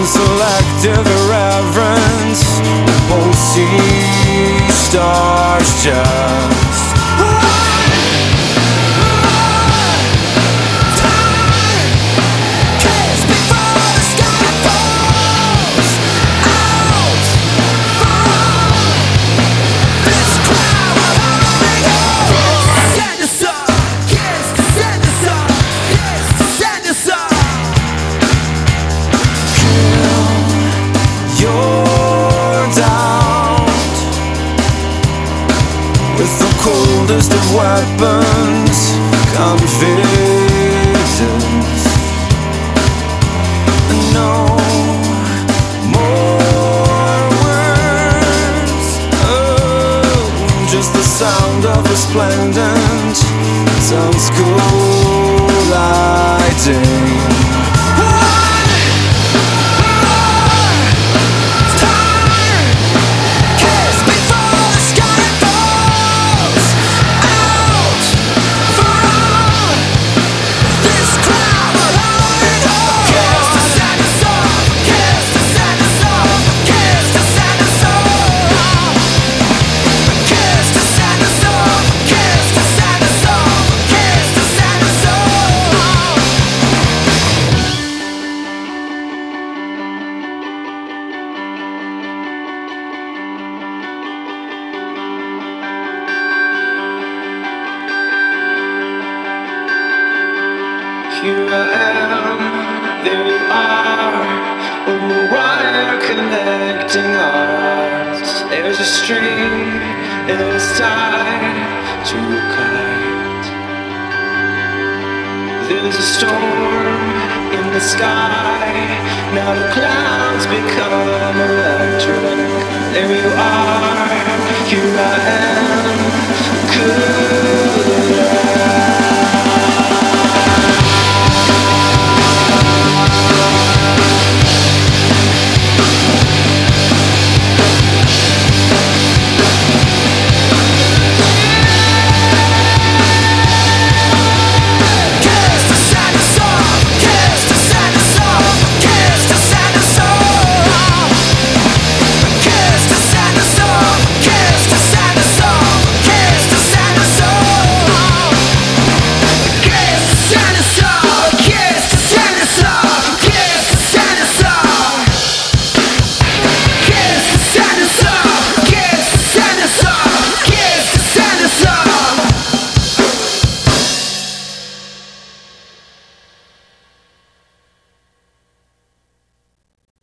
selective irreverence. We both see stars just with the coldest of weapons, confidence. No more words, oh, just the sound of resplendent sounds colliding. Here I am, there you are. Oh, wire connecting us. There's a string and it's tied to a kite. There's a storm in the sky. Now the clouds become electric. There you are, here I am. Could